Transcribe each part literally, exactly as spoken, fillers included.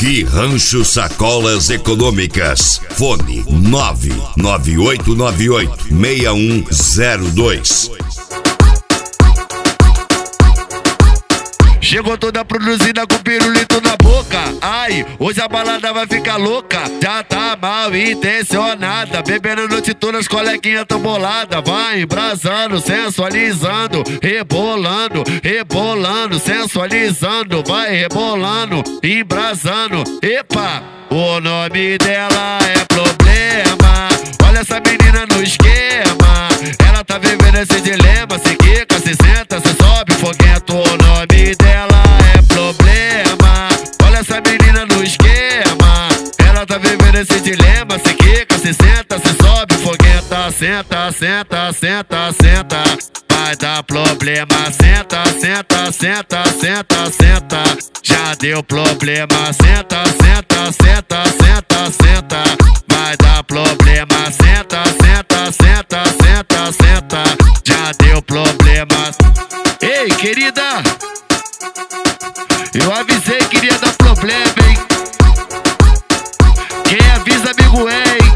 Guigui Rancho Sacolas Econômicas. Fone nove nove oito nove oito seis um zero dois. Chegou toda produzida com pirulito na boca. Ai, hoje a balada vai ficar louca. Já tá mal intencionada, bebendo noite toda, as coleguinhas tão bolada. Vai embrasando, sensualizando, rebolando, rebolando, sensualizando. Vai rebolando, embrasando. Epa, o nome dela é Problema. Olha essa menina no esquema, ela tá vivendo esse dilema. Se quica, se senta, se sobe, foguento. O nome dela é Problema. Olha essa menina no esquema, ela tá vivendo esse dilema. Se quica, se senta, se sobe, fogueta. Senta, senta, senta, senta, vai dar problema. Senta, senta, senta, senta, senta, já deu problema. Senta, senta, senta, senta, senta, vai dar problema. Senta, senta, senta, senta, senta, já deu problema. Ei, querida, eu avisei que iria dar problema, hein? Quem avisa, amigo, é, hein?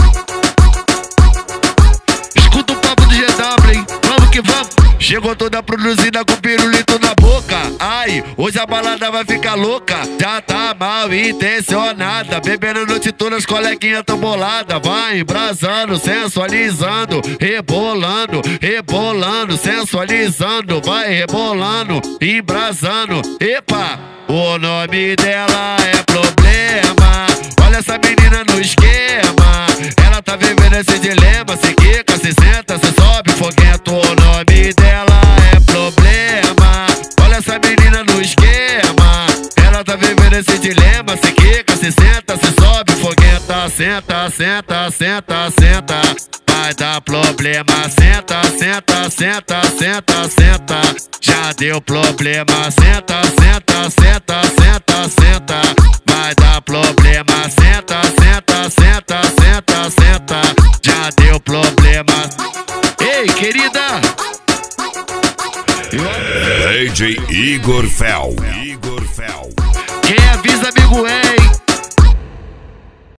Escuta o papo do G W, hein? Vamos que vamos. Chegou toda produzida com pirulito na boca. Ai, hoje a balada vai ficar louca. Já tá mal intencionada, bebendo noite toda, as coleguinhas tão bolada. Vai embrasando, sensualizando, rebolando, rebolando, sensualizando. Vai rebolando, embrasando. Epa, o nome dela é Problema. Olha essa menina no esquema, ela tá vivendo esse dilema. Se quica, se senta, se sobe, foguento. O nome dela é Problema. Olha essa menina no esquema, ela tá vivendo esse dilema. Se quica, se senta, se sobe, fogueta. Senta, senta, senta, senta, vai dar problema. Senta, senta, senta, senta, senta, já deu problema. Senta, senta, senta, senta, senta, vai dar problema. Senta, senta, senta, senta, senta, já deu problema. Ei, querida, D J Igor Fel. Igor Fel. quem avisa, amigo, é, hein?